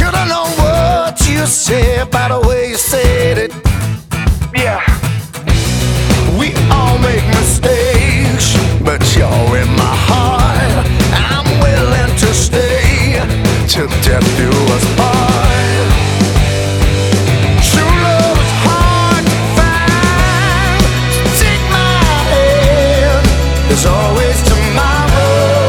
Should've known what you said by the way you said it. Yeah. We all make mistakes, but you're in my heart. I'm willing to stay till death do us part. True love is hard to find, so take my hand. There's always tomorrow.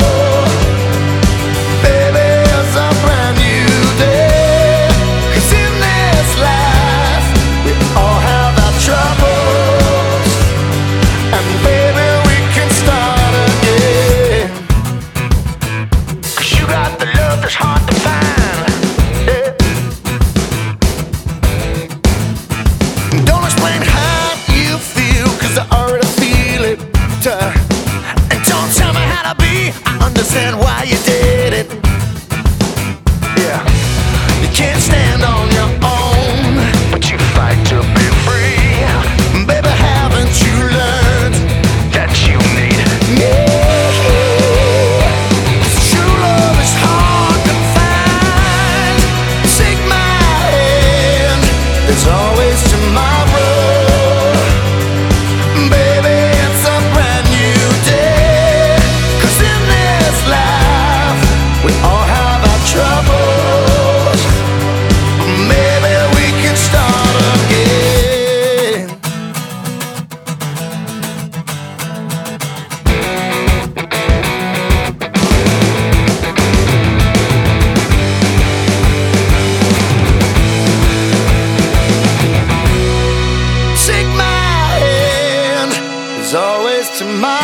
Baby, it's a brand new day. 'Cause in this life, we all have our troubles. And baby, we can start again. 'Cause you got the love that's hard to find. Yeah. Don't explain how you feel, 'cause I already feel it. And don't tell me how to be, I understand why you did it. Yeah. You can't stand on your own, but you fight to be free. Baby, haven't you learned that you need me? True love is hard to find. Take my hand, there's always tomorrow. Baby, it's a brand new day. 'Cause in this life, we all have our troubles. Maybe we can start again. Take my hand, there's always tomorrow.